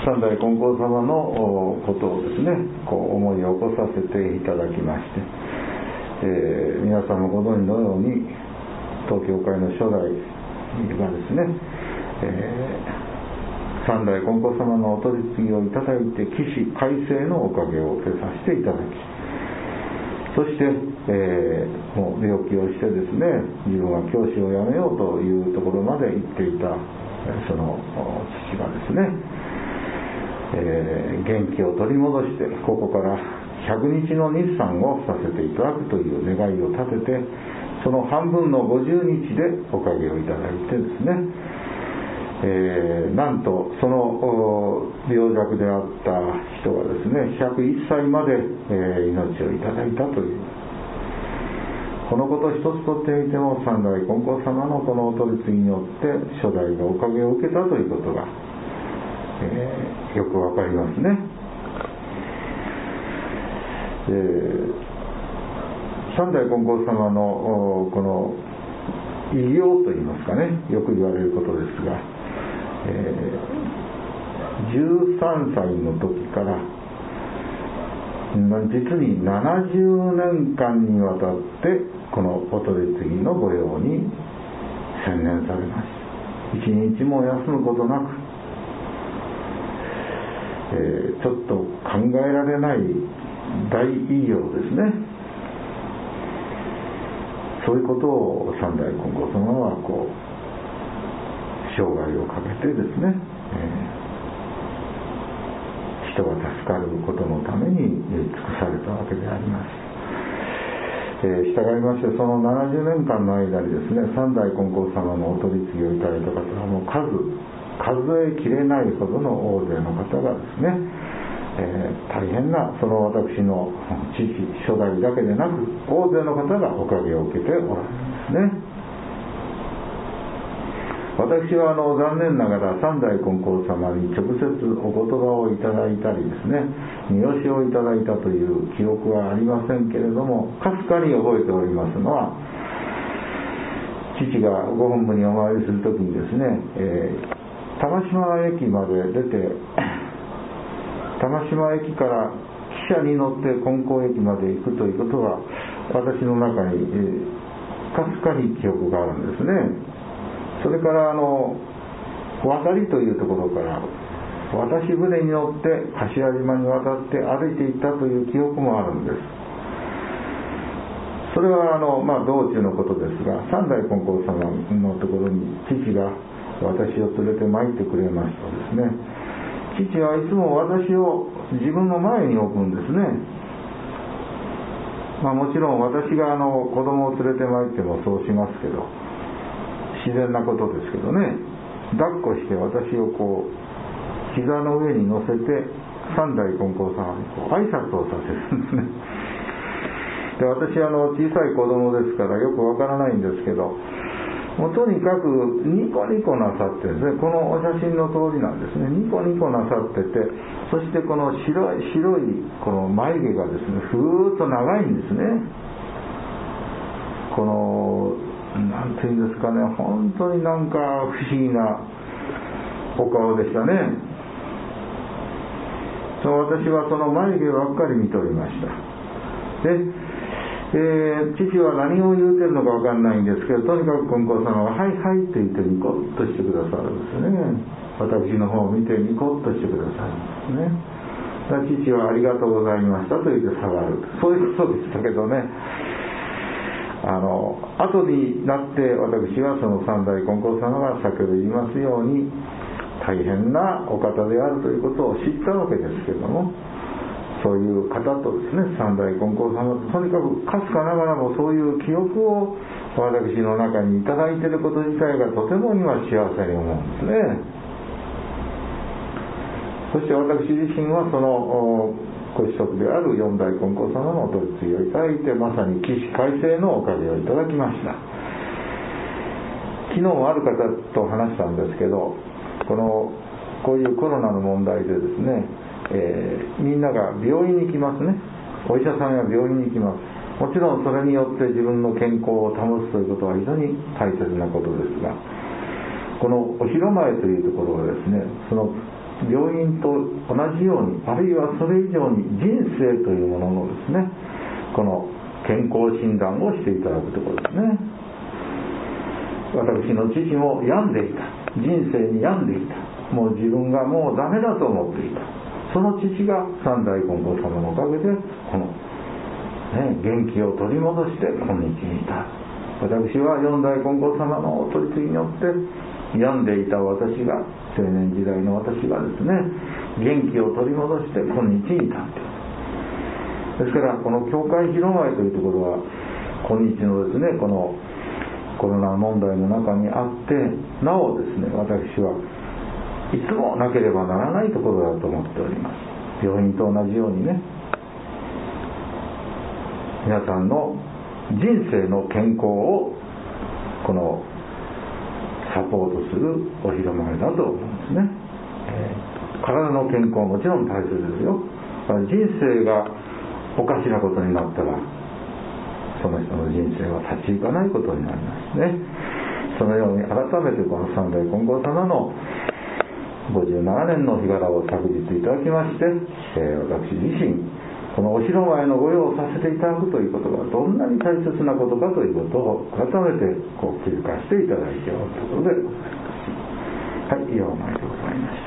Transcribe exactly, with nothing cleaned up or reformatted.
三代金光様のことをですね、こう思い起こさせていただきまして、えー、皆さんもご存知のように東教会の初代がですね、えー、三代金光様のお取り次ぎをいただいて起死回生のおかげを受けさせていただき、そして、えー、もう病気をしてですね、自分は教師を辞めようというところまで行っていたその父がですね、えー、元気を取り戻してここからひゃくにちの日産をさせていただくという願いを立てて、その半分のごじゅうにちでおかげをいただいてですね、えー、なんとその病弱であった人がですねひゃくいっさいまで、えー、命をいただいたという、このこと一つとってみても三代金光様のこのお取り次ぎによって初代がおかげを受けたということが、えー、よくわかりますね。えー、三代金光様のこの偉業といいますかね、よく言われることですが、えー、じゅうさんさいの時から実にななじゅうねんかんにわたってこのお取り次ぎの御用に専念されました。一日も休むことなく、えー、ちょっと考えられない大偉業ですね。そういうことを三代金光様はこう生涯をかけてですね、えー、人が助かることのために尽くされたわけであります。えー、従いましてそのななじゅうねんかんの間にですね、三代金光様のお取り次ぎをいただいた方はもう数数えきれないほどの大勢の方がですね、えー、大変なその私の父初代だけでなく大勢の方がおかげを受けておられるんですね。私はあの残念ながら三代金光様に直接お言葉をいただいたりですね、御教しをいただいたという記憶はありませんけれども、かすかに覚えておりますのは、父がご本部にお参りするときにですね、えー、玉島駅まで出て玉島駅から汽車に乗って金光駅まで行くということは私の中に、えー、かすかに記憶があるんですね。それからあの渡りというところから渡し船に乗って柏島に渡って歩いていったという記憶もあるんです。それはあの、まあ、道中のことですが、三代金光様のところに父が私を連れて参ってくれましたですね。父はいつも私を自分の前に置くんですね。まあ、もちろん私があの子供を連れて参ってもそうしますけど、自然なことですけどね、抱っこして私をこう膝の上に乗せて三代金光様にこう挨拶をさせるんですね。で、私あの小さい子供ですからよくわからないんですけど、もうとにかくニコニコなさってですね、このお写真の通りなんですね。ニコニコなさってて、そしてこの白い白いこの眉毛がですね、ふーっと長いんですね。このなんていうんですかね、本当になんか不思議なお顔でしたね。そう私はその眉毛ばっかり見ておりました。で、えー、父は何を言うてるのかわかんないんですけど、とにかく金光様がはいはいって言ってニコッとしてくださるんですね。私の方を見てニコッとしてくださるんですね。だから父はありがとうございましたと言って下がる、そういうことでしたけどね。あの後になって私はその三代金光様が先ほど言いますように大変なお方であるということを知ったわけですけれども、そういう方とですね、三代金光様ととにかくかすかながらもそういう記憶を私の中にいただいていること自体がとても今幸せに思うんですね。そして私自身はそのご子息である四代金光様のお取り次ぎをいただいて、まさに起死回生のおかげをいただきました。昨日ある方と話したんですけど、このこういうコロナの問題でですね、えー、みんなが病院に行きますね。お医者さんや病院に行きます。もちろんそれによって自分の健康を保つということは非常に大切なことですが、このお広前というところはですね、その病院と同じように、あるいはそれ以上に人生というもののですね、この健康診断をしていただくところですね。私の父も病んでいた、人生に病んでいた、もう自分がもうダメだと思っていた。その父が三代金剛様のおかげでこの、ね、元気を取り戻して今日にいた。私は四代金剛様のお取り次ぎによって病んでいた私が、青年時代の私がですね、元気を取り戻して今日に至っている。ですからこの教会広場というところは今日のですね、このコロナ問題の中にあってなおですね、私はいつもなければならないところだと思っております。病院と同じようにね、皆さんの人生の健康をこのサポートするお披露目だと思うんですね。えー、体の健康もちろん大切ですよ。人生がおかしなことになったらその人の人生は立ち行かないことになりますね。そのように改めてこの三代金剛様のごじゅうななねんの日柄を昨日いただきまして、えー、私自身このお城前の御用をさせていただくということがどんなに大切なことかということを改めてこう気づかせていただいておるところでございます。はい、以上前でございました。